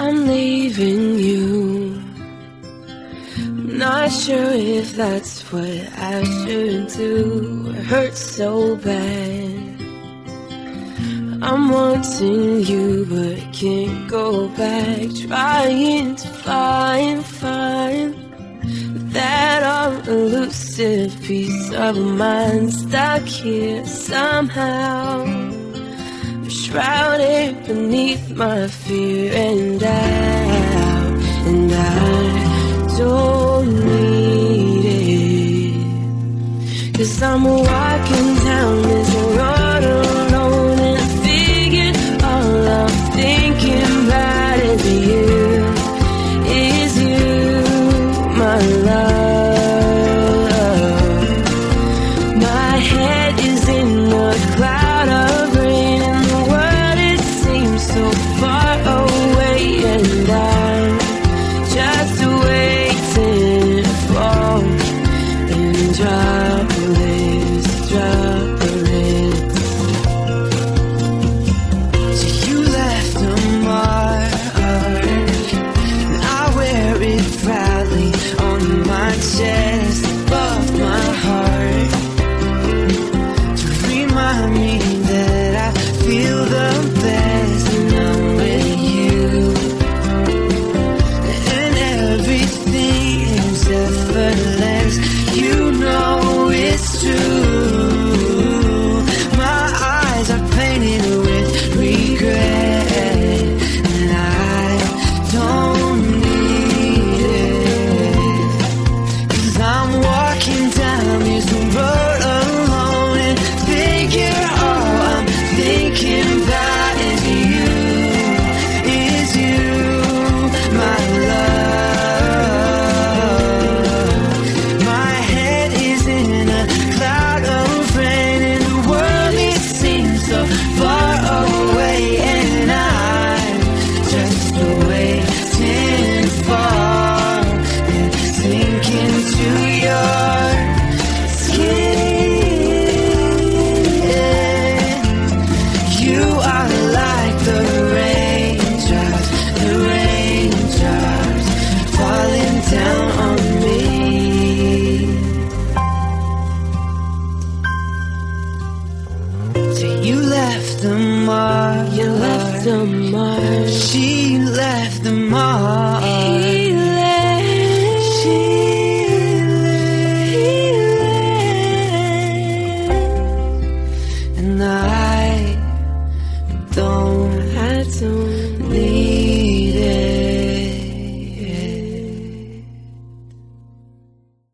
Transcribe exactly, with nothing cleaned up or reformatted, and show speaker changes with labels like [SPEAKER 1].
[SPEAKER 1] I'm leaving you. Not sure if that's what I should do. It hurts so bad. I'm wanting you but can't go back. Trying to find, find that all elusive piece of mine stuck here somehow, shrouded beneath my fear and doubt. And I don't need it, 'cause I'm walking down this road alone, and I figured all I'm thinking about is you, is you, my love. My head is in a cloud of rain, and the world, it seems so far